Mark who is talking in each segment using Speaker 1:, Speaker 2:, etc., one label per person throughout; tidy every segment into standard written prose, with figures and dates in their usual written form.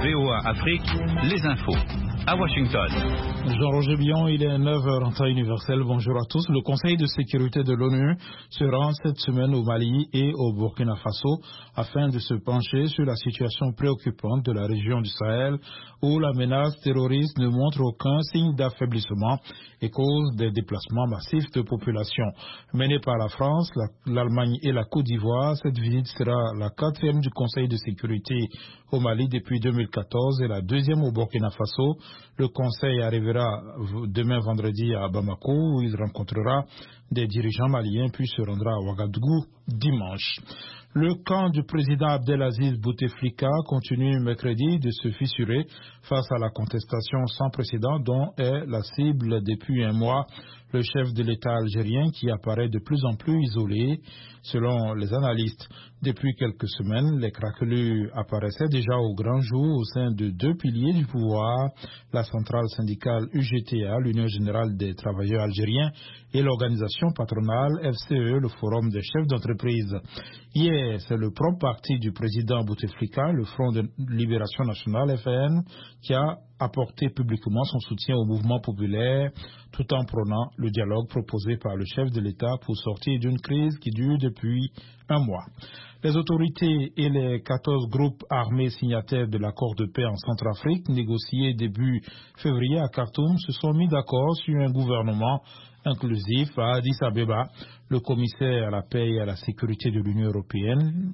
Speaker 1: VOA Afrique, les infos. À Washington.
Speaker 2: Jean-Roger Billon, il est 9h en temps universel. Bonjour à tous. Le Conseil de sécurité de l'ONU se rend cette semaine au Mali et au Burkina Faso afin de se pencher sur la situation préoccupante de la région du Sahel où la menace terroriste ne montre aucun signe d'affaiblissement et cause des déplacements massifs de population. Menée par la France, l'Allemagne et la Côte d'Ivoire, cette visite sera la 4e du Conseil de sécurité au Mali depuis 2014 et la 2e au Burkina Faso. Le Conseil arrivera demain vendredi à Bamako où il rencontrera des dirigeants maliens puis se rendra à Ouagadougou dimanche. Le camp du président Abdelaziz Bouteflika continue mercredi de se fissurer face à la contestation sans précédent dont est la cible depuis un mois le chef de l'État algérien qui apparaît de plus en plus isolé. Selon les analystes, depuis quelques semaines, les craquelures apparaissaient déjà au grand jour au sein de deux piliers du pouvoir, la centrale syndicale UGTA, l'Union générale des travailleurs algériens, et l'organisation patronale FCE, le Forum des chefs d'entreprise. Hier, c'est le propre parti du président Bouteflika, le Front de Libération Nationale, FN, qui a apporté publiquement son soutien au mouvement populaire tout en prônant le dialogue proposé par le chef de l'État pour sortir d'une crise qui dure depuis un mois. Les autorités et les 14 groupes armés signataires de l'accord de paix en Centrafrique, négocié début février à Khartoum, se sont mis d'accord sur un gouvernement inclusif à Addis Abeba. Le commissaire à la paix et à la sécurité de l'Union européenne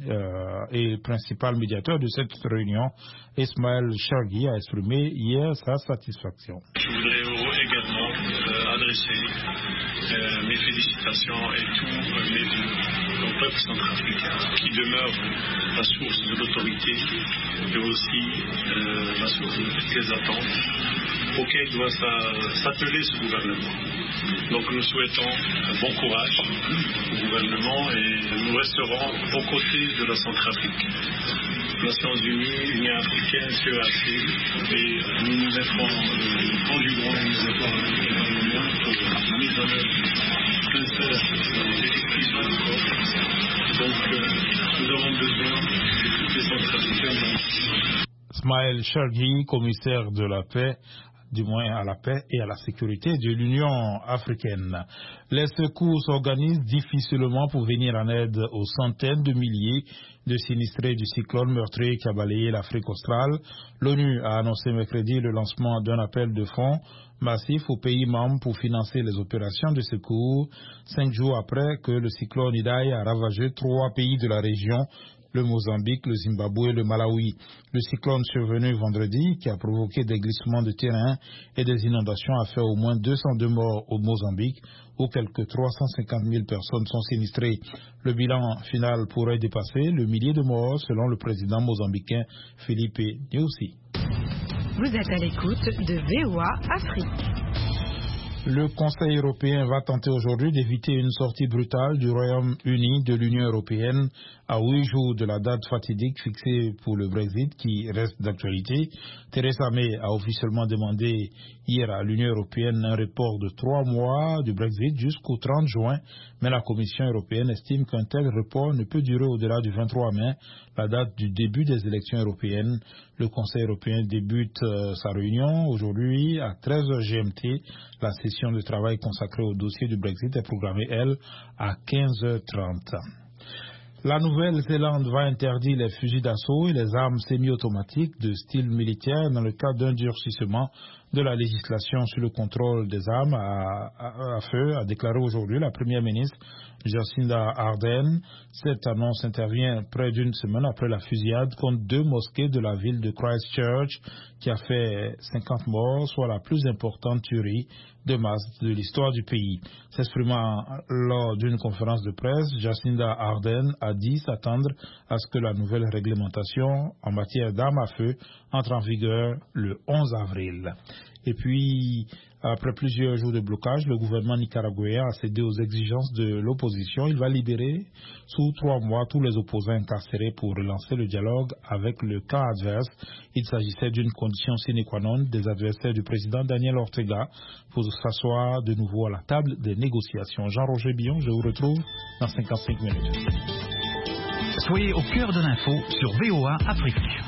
Speaker 2: et le principal médiateur de cette réunion, Ismaël Chargui, a exprimé hier sa satisfaction.
Speaker 3: Je voudrais également adresser mes félicitations et tous mes vœux au peuple centrafricain qui demeure la source de l'autorité et aussi la source des attentes auxquelles doit s'atteler ce gouvernement. Donc nous souhaitons bon courage au gouvernement et nous resterons aux côtés de la Centrafrique. Nations Unies, Union africaine, CEAC, et nous nous conjuguerons nos efforts avec le gouvernement pour la mise en œuvre sincère des décisions de corps. Donc nous avons besoin de toutes les Centrafricains.
Speaker 2: Ismaël Chargui, commissaire de la paix, du moins à la paix et à la sécurité de l'Union africaine. Les secours s'organisent difficilement pour venir en aide aux centaines de milliers de sinistrés du cyclone meurtrier qui a balayé l'Afrique australe. L'ONU a annoncé mercredi le lancement d'un appel de fonds massif aux pays membres pour financer les opérations de secours, 5 jours après que le cyclone Idai a ravagé 3 pays de la région, le Mozambique, le Zimbabwe et le Malawi. Le cyclone survenu vendredi, qui a provoqué des glissements de terrain et des inondations, a fait au moins 202 morts au Mozambique, où quelques 350 000 personnes sont sinistrées. Le bilan final pourrait dépasser le millier de morts, selon le président mozambicain Filipe Nyusi.
Speaker 4: Vous êtes à l'écoute de VOA Afrique.
Speaker 2: Le Conseil européen va tenter aujourd'hui d'éviter une sortie brutale du Royaume-Uni de l'Union européenne à 8 jours de la date fatidique fixée pour le Brexit qui reste d'actualité. Theresa May a officiellement demandé hier à l'Union européenne un report de 3 mois du Brexit jusqu'au 30 juin, mais la Commission européenne estime qu'un tel report ne peut durer au-delà du 23 mai, la date du début des élections européennes. Le Conseil européen débute sa réunion aujourd'hui à 13h GMT. La session de travail consacrée au dossier du Brexit est programmée, elle, à 15h30. La Nouvelle-Zélande va interdire les fusils d'assaut et les armes semi-automatiques de style militaire dans le cadre d'un durcissement de la législation sur le contrôle des armes à feu, a déclaré aujourd'hui la première ministre Jacinda Ardern. Cette annonce intervient près d'une semaine après la fusillade contre 2 mosquées de la ville de Christchurch qui a fait 50 morts, soit la plus importante tuerie de masse de l'histoire du pays. S'exprimant lors d'une conférence de presse, Jacinda Ardern a dit s'attendre à ce que la nouvelle réglementation en matière d'armes à feu entre en vigueur le 11 avril. Et puis, après plusieurs jours de blocage, le gouvernement nicaraguayen a cédé aux exigences de l'opposition. Il va libérer sous 3 mois tous les opposants incarcérés pour relancer le dialogue avec le camp adverse. Il s'agissait d'une condition sine qua non des adversaires du président Daniel Ortega pour s'asseoir de nouveau à la table des négociations. Jean-Roger Billon, je vous retrouve dans 55 minutes.
Speaker 1: Soyez au cœur de l'info sur VOA Afrique.